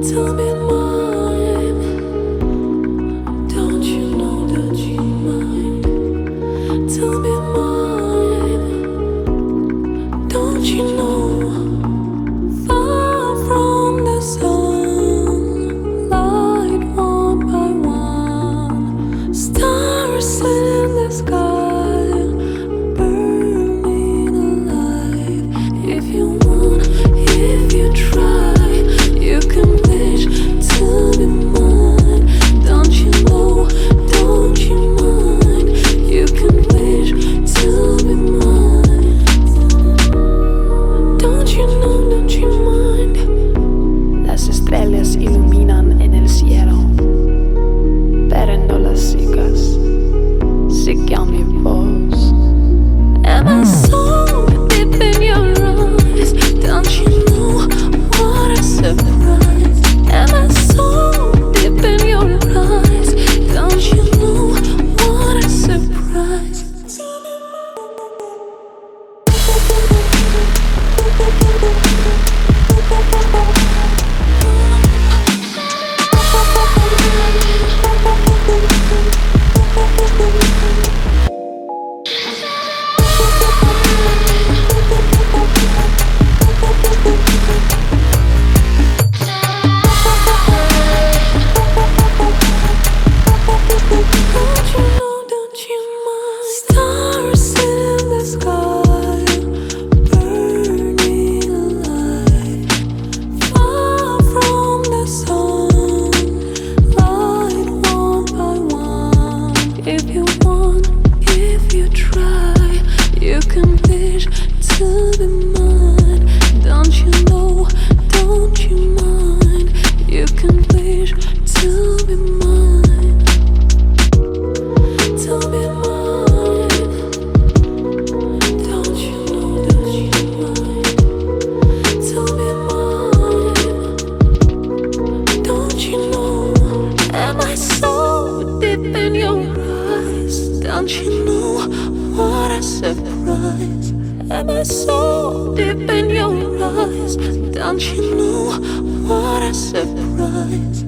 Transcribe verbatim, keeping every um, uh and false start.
to be mine. Don't you know that you're mine? To be mine. Don't you know? Far from the sun, light one by one, stars in the sky, burning alive. If you want, if you try, you can wish to be mine. Don't you know? Don't you mind? You can wish to be mine. Don't you know? Don't you mind? Las estrellas iluminan en el cielo, pero las sigas sigan mi voz. Am I so deep in your eyes? Don't you know what a surprise? Am I so deep in your eyes? Don't you know what a surprise? Don't you know, don't you mind? Stars in the sky, burning alive. Far from the sun, light one by one. If you want, if you try, you can wish to be mine. Don't you know, don't you mind? You can wish to be mine. To be mine. Don't you know that you're mine? To be mine. Don't you know? Am I so deep in your eyes? Don't you know what a surprise? Am I so deep in your eyes? Don't you know what a surprise?